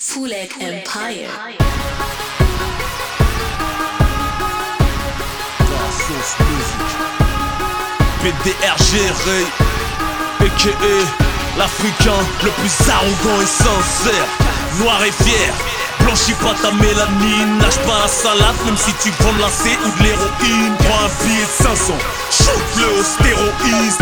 Fuleg Empire. PDRG Ray, a.k.a. l'Africain le plus arrogant et sincère. Noir et fier, blanchis pas ta mélanine. Lâche pas la salade même si tu prends de la C ou de l'héroïne. Prends un billet de 500, shoot-le au stéroïde.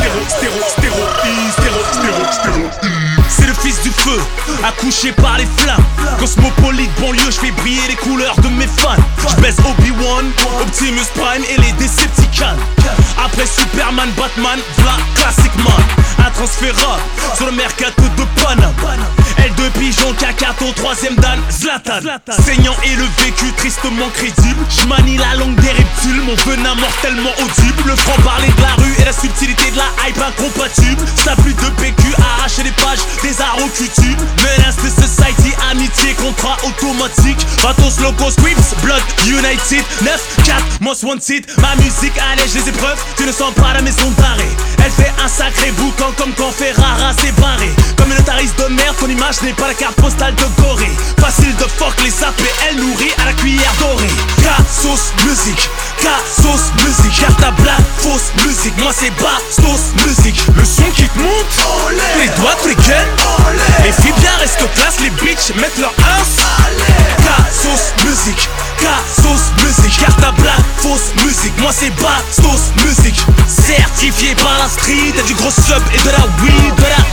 C'est le fils du feu, accouché par les flammes. Cosmopolite banlieue, je fais briller les couleurs de mes fans. Je baisse Obi-Wan, Optimus Prime et les Decepticons. Après Superman, Batman, v'là classic man. Intransférable sur le mercato de Paname. L2 pigeon, Kakato, troisième dan, Zlatan. Saignant et le vécu tristement crédible. J'manie la langue des reptiles, mon venin mortellement audible. Le franc-parler de la rue et la subtilité de la hype incompatible. Ça plus de PQ, arracher les pages des arts au cutube. Menace de society, amitié, contrat automatique. Vatos, locos, Crips, Blood, United 9-4, most wanted. Ma musique allège les épreuves, tu ne sens pas la maison d'arrêt. Elle fait un sacré boucan comme quand Ferrara s'est barré. Comme une notariste de merde, ton image n'est pas la carte postale de Gorée. Facile de fuck les sapes et elle nourrit à la cuillère dorée. K-sauce musique, K-sauce musique. Carte à blague, fausse musique. Moi c'est Bastos musique. Le son qui te monte, olé. Les doigts, tous les gueules, les filles bien restent classe, les bitches mettent leur ins. K-sauce musique, K-sauce musique. Carte à blague, fausse musique. Moi c'est Bastos musique. Certifié par la street, et du gros sub et de la weed,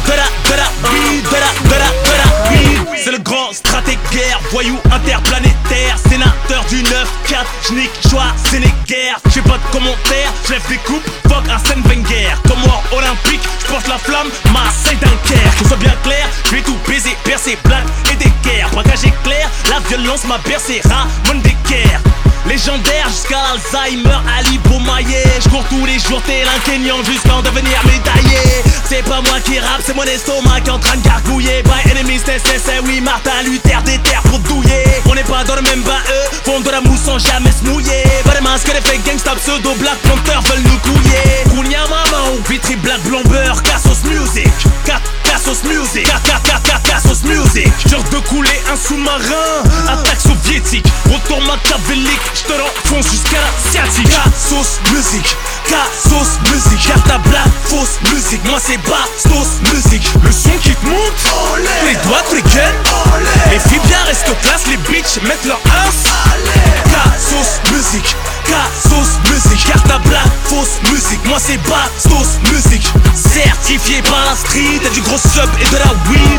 c'est le grand stratégaire, voyou interplanétaire, sénateur du 9-4, j'nique, joie, Sénéguer. J'fais pas de commentaires, j'lève des coupes, fuck Arsène Wenger. Comme moi olympique, j'porte la flamme, Marseille Dunkerque. Que soit bien clair, j'vais tout baiser, percer, blague et d'équerre. Braquage éclair, la violence m'a bercé, Ramon Decker. Légendaire jusqu'à l'Alzheimer, Ali Bomaye. J'cours tous les jours tel un Kenyan jusqu'à en devenir médaillé. C'est pas moi qui rappe, c'est mon estomac qui est en train de gargouiller. By enemies, c'est oui, Martin Luther, des terres pour douiller. On n'est pas dans le même bain, eux font de la mousse sans jamais se mouiller. Pas de masque, les fake gangsta, pseudo black planter veulent nous couiller. Kounia maman ou vitri black blomber, Cassos music. Cassos music, Cassos music. Genre de couler un sous-marin, attaque soviétique, retour machiavélique. J'te l'enfonce jusqu'à l'asiatique. Cassos music, Cassos music. Carte à blague, fausse musique. Moi c'est Bastos musique. Le son qui te monte, olé. Les doigts, tous les gueules, les filles bien restent classe, les bitches mettent leur ins. Cassos musique, Cassos musique. Carte à blague, fausse musique. Moi c'est Bastos musique. Certifié par la street, et du gros sub et de la weed,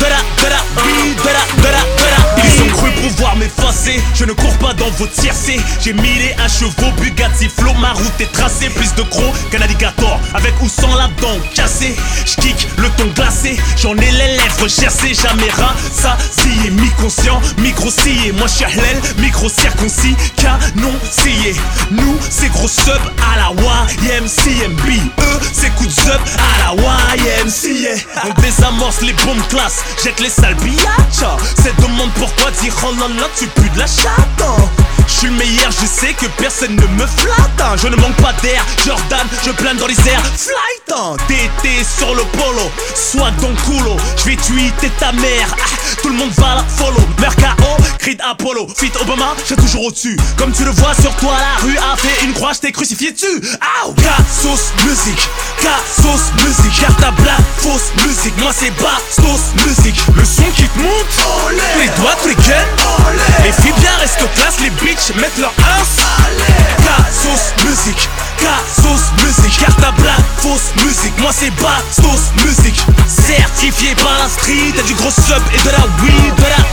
Ils ont cru pouvoir m'effacer, je ne cours pas dans vos tiercés. J'ai millé un chevaux, Bugatti flow, ma route est tracée. Plus de crocs qu'un alligator, avec ou sans la dent cassée. J'kick le ton glacé, j'en ai les lèvres gercées. Jamais rassasié, mi-conscient, mi-grossier. Moi j'suis Ahlel, micro-circoncis, canon scié. Nous c'est gros sub à la YMCMB. Eux c'est coup de sub à la YMCA. On désamorce les bombes classe, jette les sales biatchas. C'est demande pourquoi dire oh là là tu pues de la chatte. Je suis le meilleur, je sais que personne ne me flatte. Je ne manque pas d'air, Jordan, je plane dans les airs. Flight, TT sur le polo, soit dans le coulo. Je vais tweeter ta mère, tout le monde va la follow. Mercao, Creed Apollo, Fit Obama, j'ai toujours au-dessus. Comme tu le vois sur toi, la rue a fait une croix, je t'ai crucifié dessus. Cassos musique, Cassos musique. Carte à blague, fausse musique. Moi c'est Bastos musique. Le son qui te monte, olé. Les doigts, tous les gueules, les filles bien restent classe, les bitches mettent leur ins. Cassos musique, Cassos musique. Carte à blague, fausse musique. Moi c'est Bastos musique. Certifié par la street, et du gros sub et de la weed,